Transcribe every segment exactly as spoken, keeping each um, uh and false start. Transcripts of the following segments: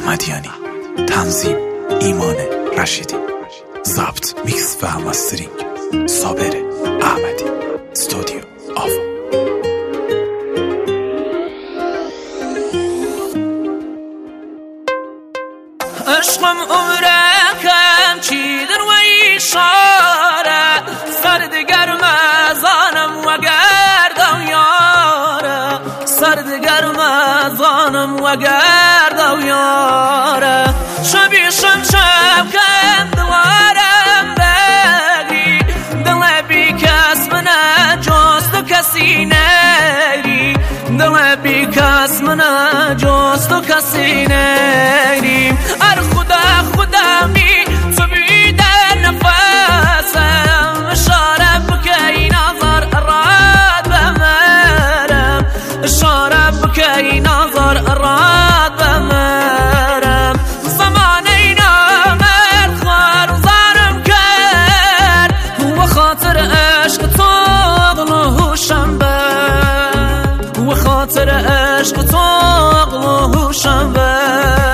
احمدیانی، تنظیم ایمان رشیدی، ضبط میکس و مسترینگ صابر احمدی، استودیو آوا. عشقم عمرکم چیدن و ایشاره، سرد گرم زانم و گرد و یاره، سرد گرم زانم و گرد و یاره. شبی شم شب کم دوارم بگی، دل بی کس منه جست و کسی نیری، دل بی کس منه جست و کسی نیری. ار خدا خدا می تو بیده نفسم، اشاره بکی نظر راد بمرم، اشاره بکی نظر راد بمرم. زمان اینا مرد خوار زارم کرد، و خاطر عشق تو غلوشم بر، و خاطر عشق تو غلوشم بر.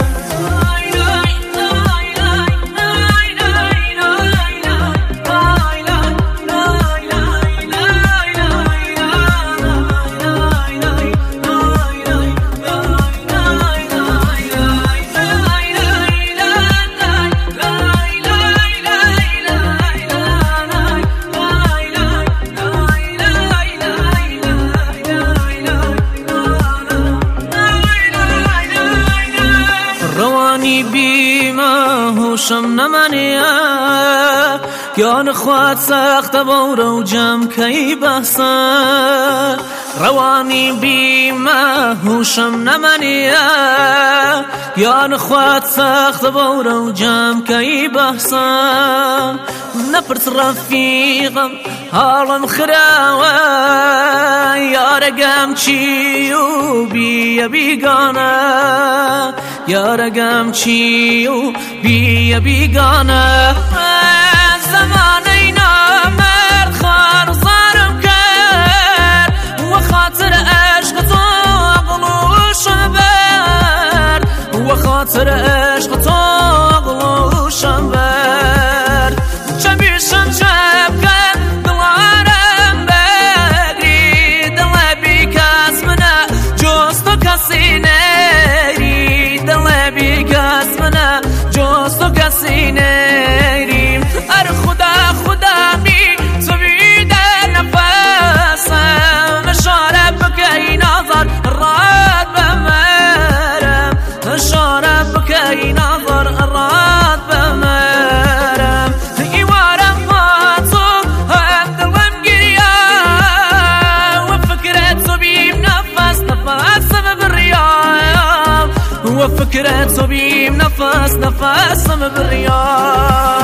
روانی بیمه هوشم نمانیه، یان خواد سخت بورو جم کی بحثه. روانی بیمه هوشم نمانیه، یان خواد سخت بورو جم کی بحثه. نپرس رفیقم حالم خراوه، یارگم چی و بی بیگانه، یارگم چی و بی بیگانه. زمان اینا مرد خوار زارم کرد، و خاطر عشق تو غلوشم برد، و خاطر عشق تو غلوشم برد. چمیشم شب کن دوارم بگری، دل بی کس منه جست و کسی نیری، دل بی کس منه جست و کسی نیری. ار خدا خدا می تو بیده نفسم، اشاره بکی نظر راد بمرم، اشاره بکی نظر راد بمرم. ایوارم با تو هم دلم گریه، و فکرت تو بیم نفس نفس ببریم، و فکرت تو بیم نفس نفس ببریم.